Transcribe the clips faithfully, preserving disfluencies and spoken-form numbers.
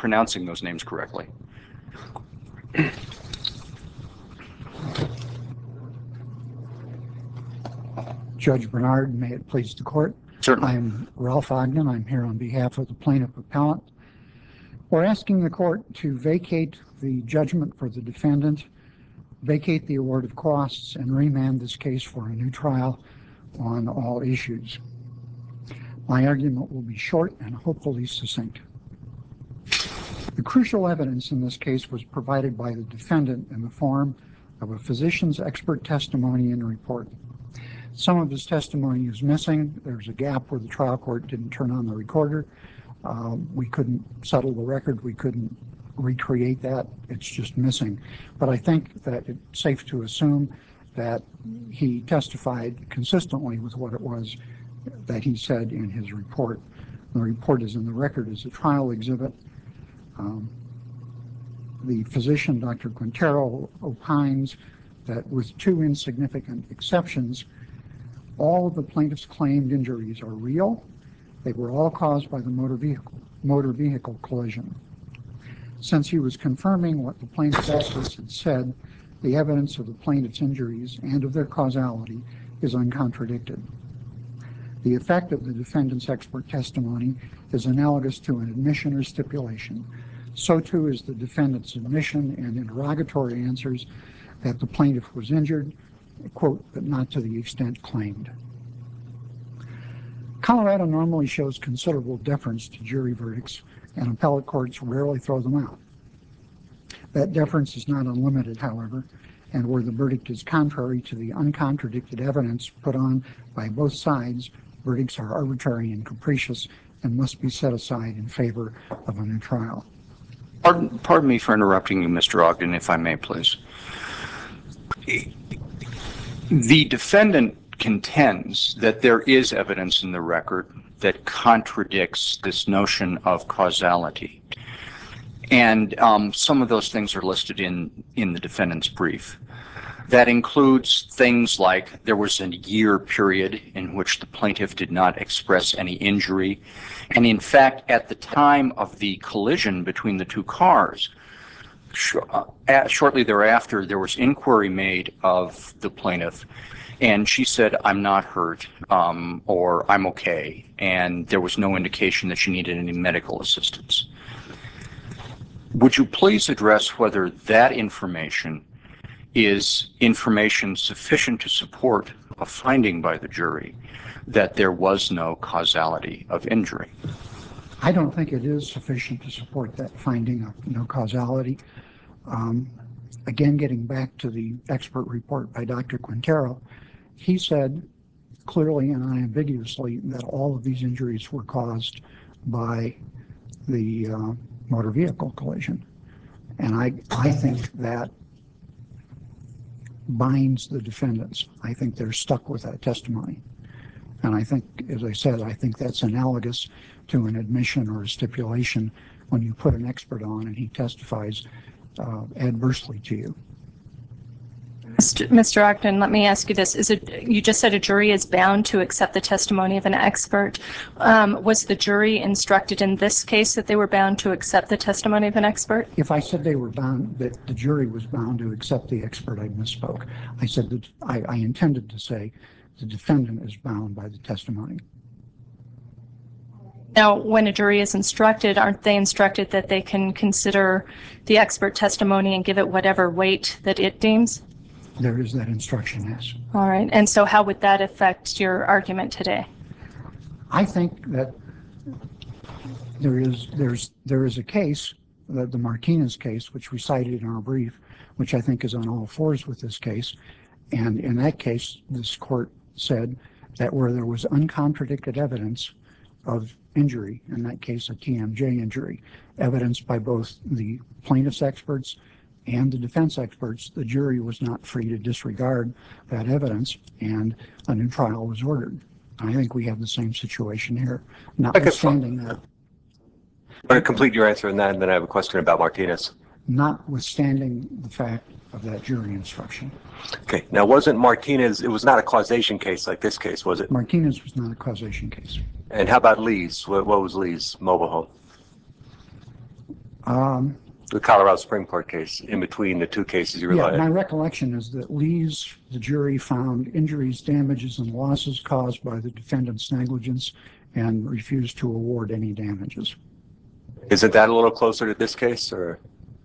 pronouncing those names correctly. Judge Bernard, may it please the court. Certainly. I'm Ralph Ogden. I'm here on behalf of the plaintiff appellant. We're asking the court to vacate the judgment for the defendant, vacate the award of costs, and remand this case for a new trial on all issues. My argument will be short and hopefully succinct. The crucial evidence in this case was provided by the defendant in the form of a physician's expert testimony and report. Some of his testimony is missing. There's a gap where the trial court didn't turn on the recorder. Uh, we couldn't settle the record. We couldn't recreate that. It's just missing. But I think that it's safe to assume that he testified consistently with what it was that he said in his report. The report is in the record as a trial exhibit. Um, the physician, Doctor Quintero, opines that with two insignificant exceptions, all of the plaintiff's claimed injuries are real. They were all caused by the motor vehicle, motor vehicle collision. Since he was confirming what the plaintiff's experts had said, the evidence of the plaintiff's injuries and of their causality is uncontradicted. The effect of the defendant's expert testimony is analogous to an admission or stipulation. So too is the defendant's admission and interrogatory answers that the plaintiff was injured, quote, but not to the extent claimed. Colorado normally shows considerable deference to jury verdicts, and appellate courts rarely throw them out. That deference is not unlimited, however, and where the verdict is contrary to the uncontradicted evidence put on by both sides, verdicts are arbitrary and capricious and must be set aside in favor of a new trial. Pardon, pardon me for interrupting you, Mister Ogden, if I may, please. The defendant contends that there is evidence in the record that contradicts this notion of causality. And um, some of those things are listed in, in the defendant's brief. That includes things like there was a year period in which the plaintiff did not express any injury. And in fact, at the time of the collision between the two cars, sh- uh, shortly thereafter, there was inquiry made of the plaintiff. And she said, I'm not hurt, um, or I'm okay. And there was no indication that she needed any medical assistance. Would you please address whether that information is information sufficient to support a finding by the jury that there was no causality of injury? I don't think it is sufficient to support that finding of no causality. Um, again, getting back to the expert report by Doctor Quintero, he said clearly and unambiguously that all of these injuries were caused by the uh, motor vehicle collision. And I, I think that binds the defendants. I think they're stuck with that testimony. And I think, as I said, I think that's analogous to an admission or a stipulation when you put an expert on and he testifies uh, adversely to you. Mister Ogden, let me ask you this. Is it, you just said a jury is bound to accept the testimony of an expert. Um, was the jury instructed in this case that they were bound to accept the testimony of an expert? If I said they were bound, that the jury was bound to accept the expert, I misspoke. I said that I, I intended to say the defendant is bound by the testimony. Now, when a jury is instructed, aren't they instructed that they can consider the expert testimony and give it whatever weight that it deems? There is that instruction, yes. All right. And so how would that affect your argument today? I think that there is there's there is a case, the, the Martinez case, which we cited in our brief, which I think is on all fours with this case. And in that case, this court said that where there was uncontradicted evidence of injury, in that case a T M J injury, evidenced by both the plaintiff's experts and the defense experts, the jury was not free to disregard that evidence, and a new trial was ordered. I think we have the same situation here, notwithstanding that. I'm going to complete your answer on that, and then I have a question about Martinez. Notwithstanding the fact of that jury instruction. Okay. Now, wasn't Martinez, it was not a causation case like this case, was it? Martinez was not a causation case. And how about Lee's? What, what was Lee's mobile home? Um, The Colorado Supreme Court case, in between the two cases you Yeah, relied my on. recollection is that Lee's, the jury found injuries, damages, and losses caused by the defendant's negligence and refused to award any damages. Isn't that a little closer to this case, or?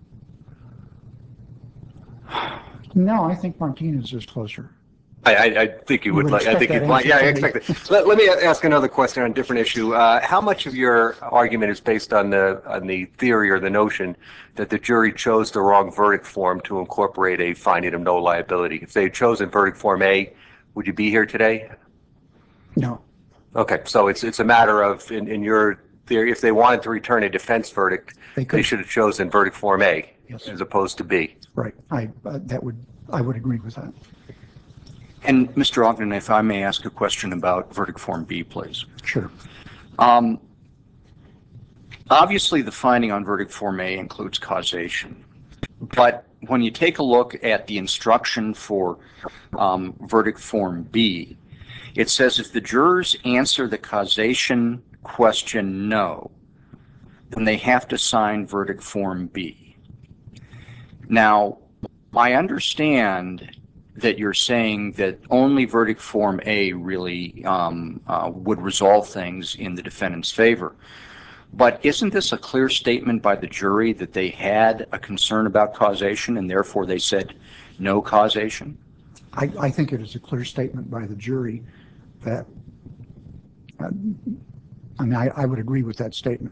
No, I think Martinez is closer. I, I, I think you You would would like, I expect think that you'd like, answer yeah, I from me. expect it. Let, let me ask another question on a different issue. Uh, how much of your argument is based on the, on the theory or the notion that the jury chose the wrong verdict form to incorporate a finding of no liability? If they had chosen verdict form A, would you be here today? No. Okay, so it's, it's a matter of, in, in your theory, if they wanted to return a defense verdict, They they could. should have chosen verdict form A Yes. as opposed to B. Right. I, uh, that would, I would agree with that. And Mister Ogden, if I may ask a question about verdict form B, please. Sure. Um, obviously, the finding on verdict form A includes causation. But when you take a look at the instruction for um, verdict form B, it says if the jurors answer the causation question no, then they have to sign verdict form B. Now, I understand that you're saying that only verdict form A really um, uh, would resolve things in the defendant's favor. But isn't this a clear statement by the jury that they had a concern about causation and therefore they said no causation? I, I think it is a clear statement by the jury that, uh, I mean, I, I would agree with that statement.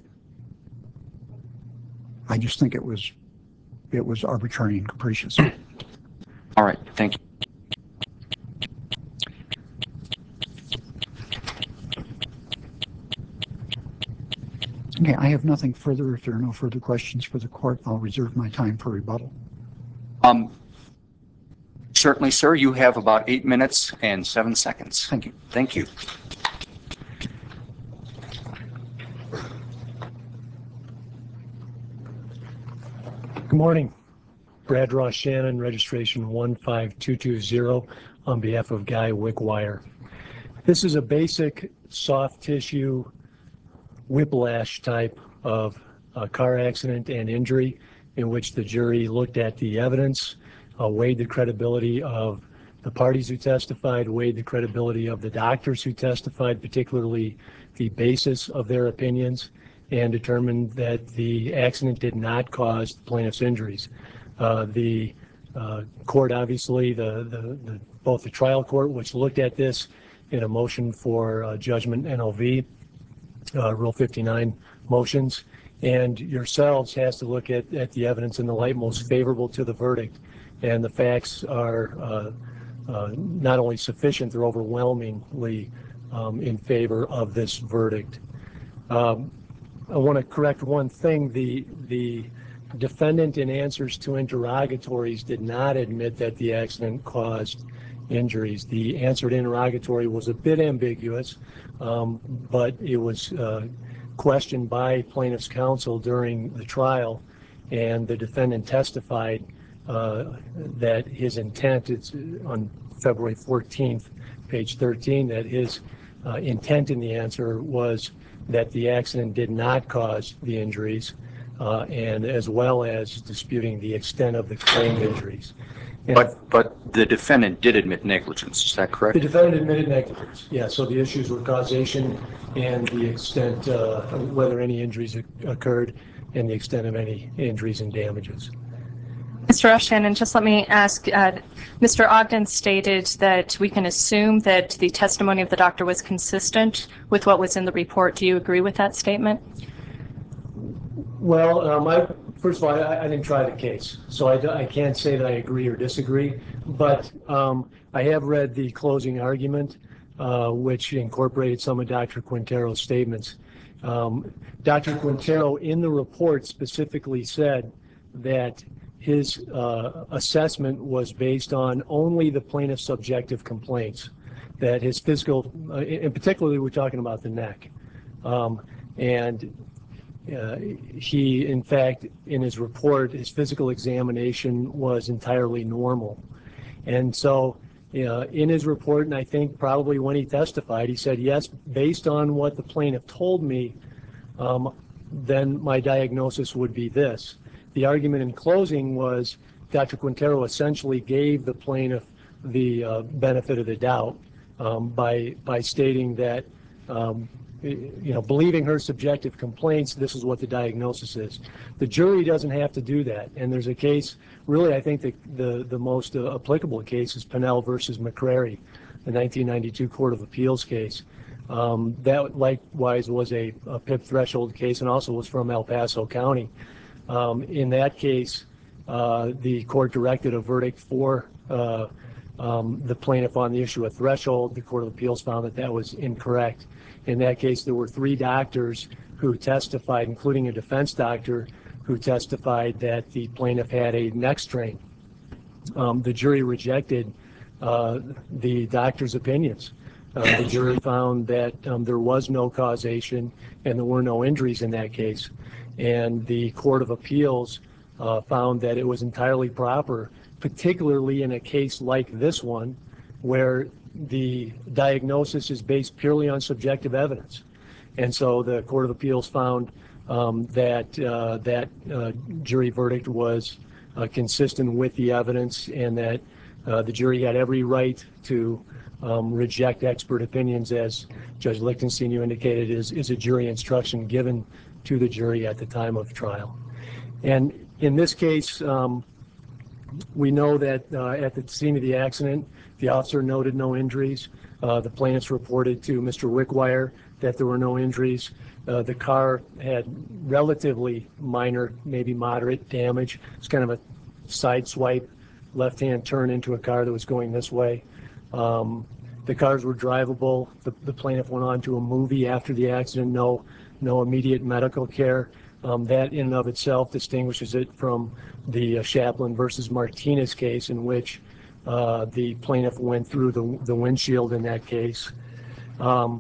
I just think it was, it was arbitrary and capricious. All right, thank you. Okay, I have nothing further. If there are no further questions for the court, I'll reserve my time for rebuttal. Um, certainly, sir, you have about eight minutes and seven seconds. Thank you. Thank you. Good morning. Brad Ross Shannon, registration one five two two zero on behalf of Guy Wickwire. This is a basic soft tissue whiplash type of uh, car accident and injury in which the jury looked at the evidence, uh, weighed the credibility of the parties who testified, weighed the credibility of the doctors who testified, particularly the basis of their opinions, and determined that the accident did not cause the plaintiff's injuries. Uh, the uh, court, obviously, the, the, the, both the trial court, which looked at this in a motion for uh, judgment N O V, uh, Rule fifty-nine motions, and yourselves has to look at, at the evidence in the light most favorable to the verdict. And the facts are uh, uh, not only sufficient, they're overwhelmingly um, in favor of this verdict. Um, I want to correct one thing. The, the defendant, in answers to interrogatories, did not admit that the accident caused injuries. The answer to interrogatory was a bit ambiguous, um, but it was uh, questioned by plaintiff's counsel during the trial, and the defendant testified uh, that his intent, it's on February fourteenth, page thirteen, that his uh, intent in the answer was that the accident did not cause the injuries, uh, and as well as disputing the extent of the claimed injuries. And But but the defendant did admit negligence, is that correct? the defendant admitted negligence, yeah, so the issues were causation and the extent, uh, whether any injuries occurred and the extent of any injuries and damages. Mister Shannon, just let me ask, uh, Mister Ogden stated that we can assume that the testimony of the doctor was consistent with what was in the report. Do you agree with that statement? Well, um, I, first of all, I, I didn't try the case, so I, I can't say that I agree or disagree, but um, I have read the closing argument, uh, which incorporated some of Doctor Quintero's statements. Um, Doctor Quintero in the report specifically said that his uh, assessment was based on only the plaintiff's subjective complaints, that his physical, uh, and particularly we're talking about the neck, um, and Uh, he, in fact, in his report, his physical examination was entirely normal. And so uh, in his report, and I think probably when he testified, he said, yes, based on what the plaintiff told me, um, then my diagnosis would be this. The argument in closing was Doctor Quintero essentially gave the plaintiff the uh, benefit of the doubt um, by by stating that, um, you know, believing her subjective complaints, this is what the diagnosis is. The jury doesn't have to do that. And there's a case, really, I think the the, the most uh, applicable case is Pennell versus McCrary, the nineteen ninety-two Court of Appeals case. Um, that likewise was a, a P I P threshold case and also was from El Paso County. Um, in that case, uh, the court directed a verdict for uh, um, the plaintiff on the issue of threshold. The Court of Appeals found that that was incorrect. In that case, there were three doctors who testified, including a defense doctor, who testified that the plaintiff had a neck strain. Um, the jury rejected uh, the doctor's opinions. Uh, the jury found that um, there was no causation and there were no injuries in that case. And the Court of Appeals uh, found that it was entirely proper, particularly in a case like this one, where the diagnosis is based purely on subjective evidence. And so the Court of Appeals found um, that uh, that uh, jury verdict was uh, consistent with the evidence, and that uh, the jury had every right to um, reject expert opinions, as Judge Lichtenstein, you indicated, is, is a jury instruction given to the jury at the time of trial. And in this case, um, we know that uh, at the scene of the accident, the officer noted no injuries. Uh, the plaintiffs reported to Mister Wickwire that there were no injuries. Uh, the car had relatively minor, maybe moderate damage. It's kind of a side swipe, left-hand turn into a car that was going this way. Um, the cars were drivable. The, the plaintiff went on to a movie after the accident. No, no immediate medical care. Um, that in and of itself distinguishes it from the uh, Chaplin versus Martinez case, in which uh, the plaintiff went through the, the windshield in that case. Um,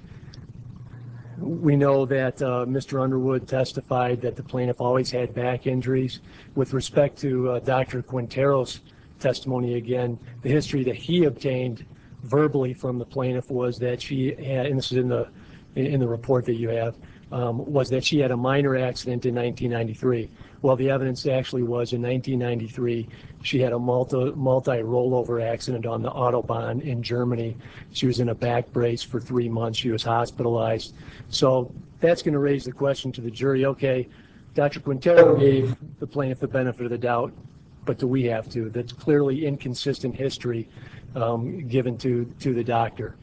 we know that uh, Mister Underwood testified that the plaintiff always had back injuries. With respect to uh, Doctor Quintero's testimony, again, the history that he obtained verbally from the plaintiff was that she had, and this is in the in the report that you have, um, was that she had a minor accident in nineteen ninety-three. Well, the evidence actually was in nineteen ninety-three, she had a multi, multi-rollover accident on the Autobahn in Germany. She was in a back brace for three months. She was hospitalized. So that's going to raise the question to the jury, okay, Doctor Quintero gave the plaintiff the benefit of the doubt, but do we have to? That's clearly inconsistent history um, given to, to the doctor.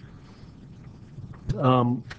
Um,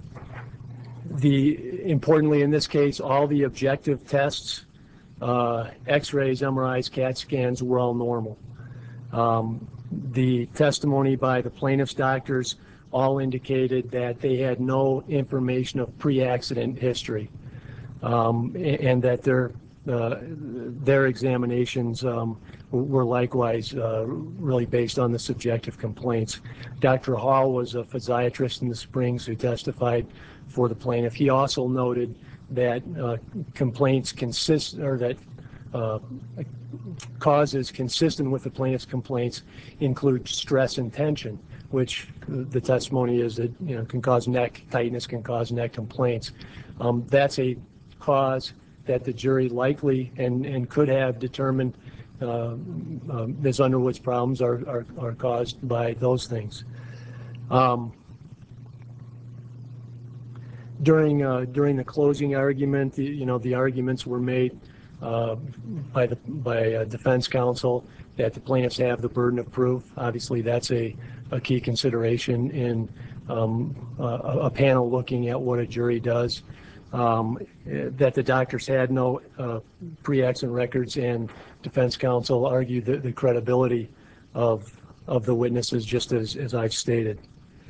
the importantly in this case, all the objective tests, uh, X-rays, M R Is, CAT scans were all normal. Um, the testimony by the plaintiff's doctors all indicated that they had no information of pre-accident history, um, and that their uh, their examinations um, were likewise uh, really based on the subjective complaints. Doctor Hall was a physiatrist in the Springs who testified for the plaintiff. He also noted that uh, complaints consist, or that uh, causes consistent with the plaintiff's complaints include stress and tension, which the testimony is that, you know, can cause neck tightness, can cause neck complaints. Um, that's a cause that the jury likely and, and could have determined uh, uh, Miz Underwood's problems are, are, are caused by those things. Um, during uh, during the closing argument, the, you know, the arguments were made uh, by the by uh, defense counsel that the plaintiffs have the burden of proof. Obviously, that's a, a key consideration in um, a, a panel looking at what a jury does. Um, that the doctors had no uh, pre-accident records, and defense counsel argued the, the credibility of of the witnesses, just as, as I've stated.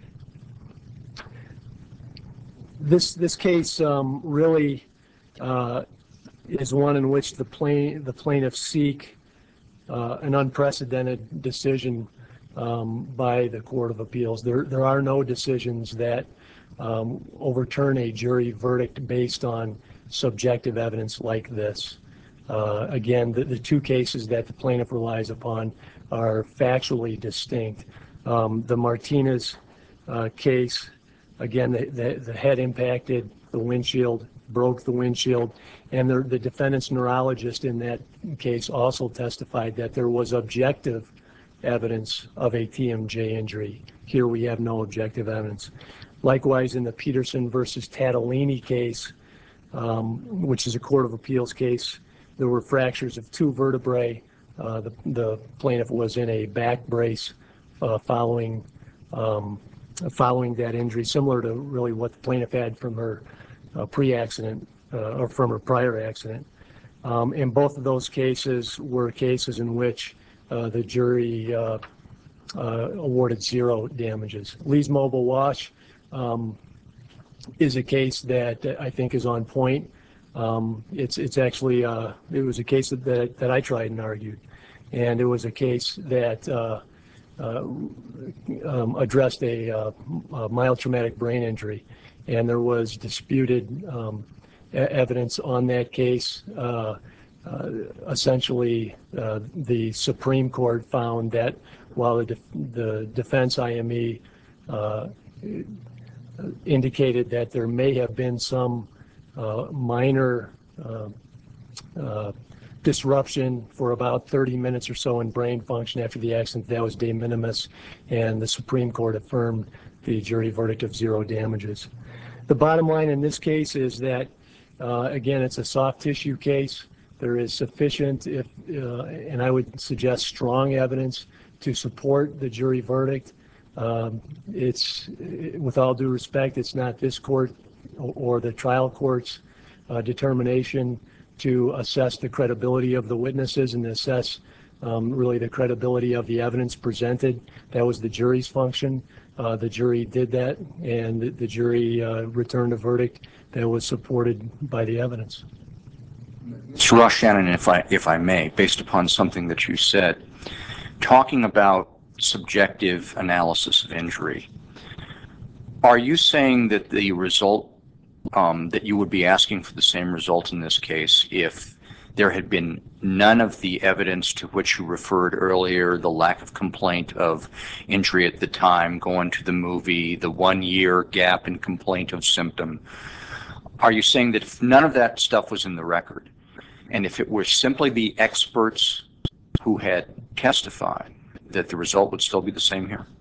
This this case um, really uh, is one in which the plain the plaintiffs seek uh, an unprecedented decision um, by the Court of Appeals. There there are no decisions that um, overturn a jury verdict based on subjective evidence like this. Uh, again, the, the two cases that the plaintiff relies upon are factually distinct. Um, the Martinez uh, case, again, the, the, the head impacted the windshield broke the windshield, and the, the defendant's neurologist in that case also testified that there was objective evidence of a T M J injury. Here we have no objective evidence. Likewise, in the Peterson versus Tattolini case, um, which is a Court of Appeals case, there were fractures of two vertebrae. Uh, the, the plaintiff was in a back brace uh, following um, following that injury, similar to really what the plaintiff had from her uh, pre-accident uh, or from her prior accident. Um, and both of those cases were cases in which uh, the jury uh, uh, awarded zero damages. Lee's Mobile Wash um, is a case that I think is on point. Um, it's it's actually uh, it was a case that, that that I tried and argued, and it was a case that uh, uh, um, addressed a, uh, a mild traumatic brain injury, and there was disputed um, e- evidence on that case. Uh, uh, essentially, uh, the Supreme Court found that while the def- the defense I M E uh, indicated that there may have been some uh, minor uh, uh, disruption for about thirty minutes or so in brain function after the accident, that was de minimis, and the Supreme Court affirmed the jury verdict of zero damages. The bottom line in this case is that, uh, again, it's a soft tissue case. There is sufficient, if, uh, and I would suggest strong evidence to support the jury verdict. Um, it's, with all due respect, it's not this court or, or the trial court's uh, determination to assess the credibility of the witnesses and assess um, really the credibility of the evidence presented. That was the jury's function. Uh, the jury did that, and the, the jury uh, returned a verdict that was supported by the evidence. Mister Ross Shannon, if I, if I may, based upon something that you said, talking about subjective analysis of injury, are you saying that the result, um, that you would be asking for the same result in this case if there had been none of the evidence to which you referred earlier, the lack of complaint of injury at the time, going to the movie, the one-year gap in complaint of symptom? Are you saying that if none of that stuff was in the record, and if it were simply the experts who had testified, that the result would still be the same here?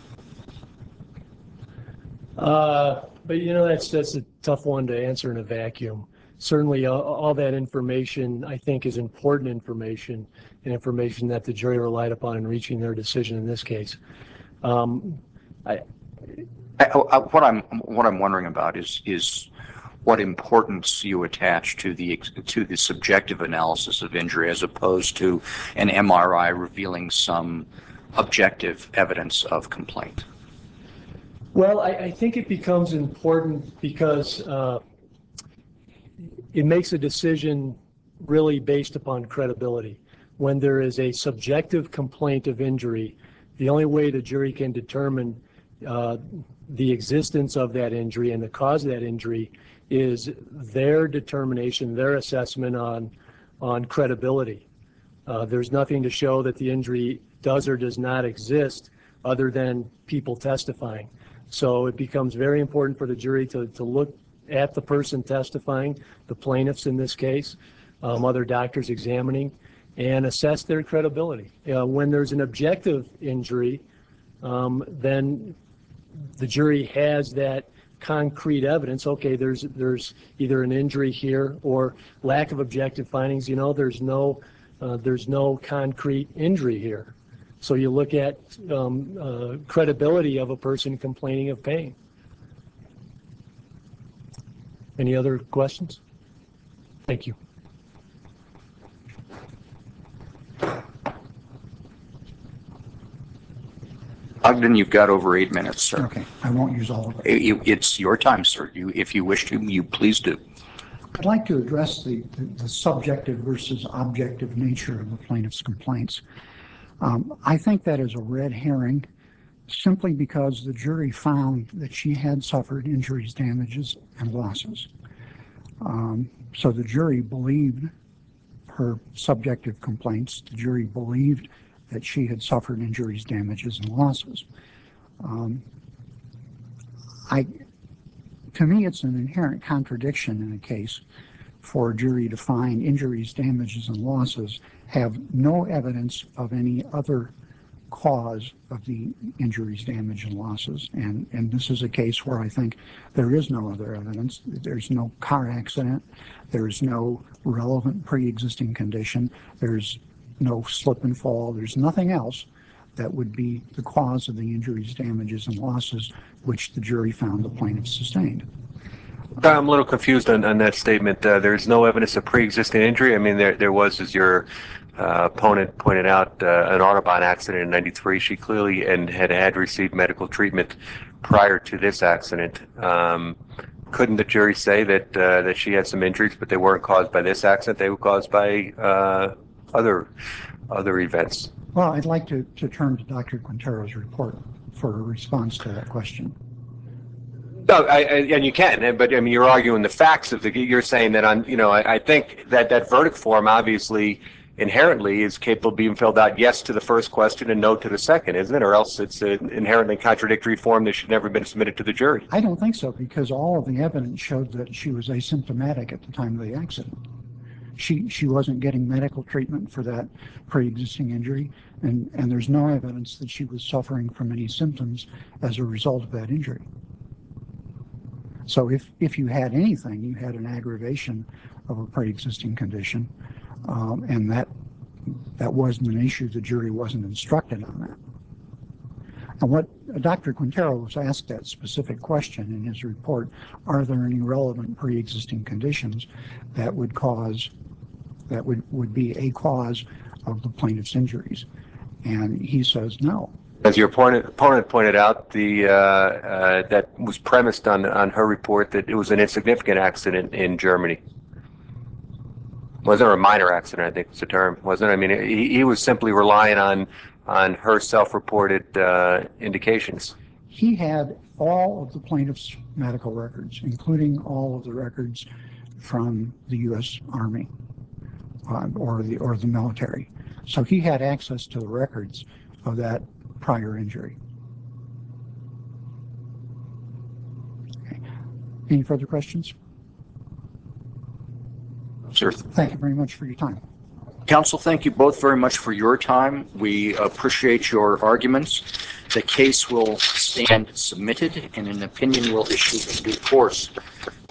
Uh, but you know, that's that's a tough one to answer in a vacuum. Certainly, all, all that information, I think, is important information, and information that the jury relied upon in reaching their decision in this case. Um, I, I, I, what I'm what I'm wondering about is is what importance you attach to the to the subjective analysis of injury as opposed to an M R I revealing some objective evidence of complaint. well, I, I think it becomes important because uh, it makes a decision really based upon credibility. When there is a subjective complaint of injury, the only way the jury can determine uh, the existence of that injury and the cause of that injury is their determination, their assessment on, on credibility. Uh, there's nothing to show that the injury does or does not exist other than people testifying. So it becomes very important for the jury to, to look at the person testifying, the plaintiffs in this case, um, other doctors examining, and assess their credibility. Uh, when there's an objective injury, um, then the jury has that concrete evidence. Okay, there's there's either an injury here or lack of objective findings. You know, there's no uh, there's no concrete injury here. So you look at um, uh, credibility of a person complaining of pain. Any other questions? Thank you. Ogden, you've got over eight minutes, sir. Okay, I won't use all of it. You, it's your time, sir. You, if you wish to, you please do. I'd like to address the, the, the subjective versus objective nature of the plaintiff's complaints. Um, I think that is a red herring simply because the jury found that she had suffered injuries, damages, and losses. Um, so the jury believed her subjective complaints. The jury believed that she had suffered injuries, damages, and losses. Um, I, to me, it's an inherent contradiction in a case for a jury to find injuries, damages, and losses have no evidence of any other cause of the injuries, damage, and losses. And, and this is a case where I think there is no other evidence. There's no car accident. There's no relevant pre-existing condition. There's no slip and fall. There's nothing else that would be the cause of the injuries, damages, and losses which the jury found the plaintiff sustained. I'm a little confused on, on that statement. Uh, there's no evidence of pre-existing injury. I mean, there there was, as your uh, opponent pointed out, uh, an Autobahn accident in ninety-three. She clearly and had had received medical treatment prior to this accident. Um, couldn't the jury say that uh, that she had some injuries, but they weren't caused by this accident? They were caused by uh, other other events. Well, I'd like to, to turn to Doctor Quintero's report for a response to that question. No, I, I, and you can, but I mean, you're arguing the facts of the. You're saying that on, you know, I, I think that that verdict form obviously inherently is capable of being filled out yes to the first question and no to the second, isn't it? Or else it's an inherently contradictory form that should never have been submitted to the jury. I don't think so, because all of the evidence showed that she was asymptomatic at the time of the accident. She she wasn't getting medical treatment for that pre-existing injury, and, and there's no evidence that she was suffering from any symptoms as a result of that injury. So if, if you had anything, you had an aggravation of a pre-existing condition, um, and that that wasn't an issue. The jury wasn't instructed on that. And what Doctor Quintero was asked that specific question in his report: are there any relevant pre-existing conditions that would cause, that would, would be a cause of the plaintiff's injuries? And he says no. As your opponent, opponent pointed out, the uh, uh, that was premised on on her report that it was an insignificant accident in Germany. Wasn't it a minor accident? I think was the term, wasn't it? I mean, he, he was simply relying on on her self-reported uh, indications. He had all of the plaintiff's medical records, including all of the records from the U S Army uh, or the or the military. So he had access to the records of that prior injury. Okay. Any further questions? Sir. Thank you very much for your time. Counsel, thank you both very much for your time. We appreciate your arguments. The case will stand submitted and an opinion will issue in due course.